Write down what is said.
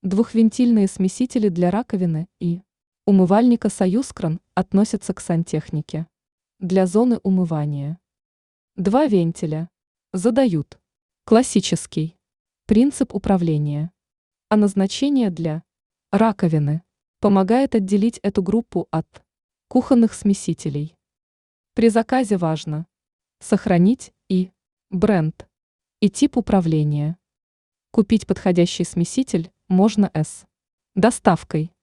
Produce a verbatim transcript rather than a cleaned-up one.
Двухвентильные смесители для раковины и умывальника «Союзкран» относятся к сантехнике. Для зоны умывания. Два вентиля. Задают. Классический. Принцип управления. А назначение для раковины помогает отделить эту группу от кухонных смесителей. При заказе важно сохранить и бренд, и тип управления. Купить подходящий смеситель можно с доставкой.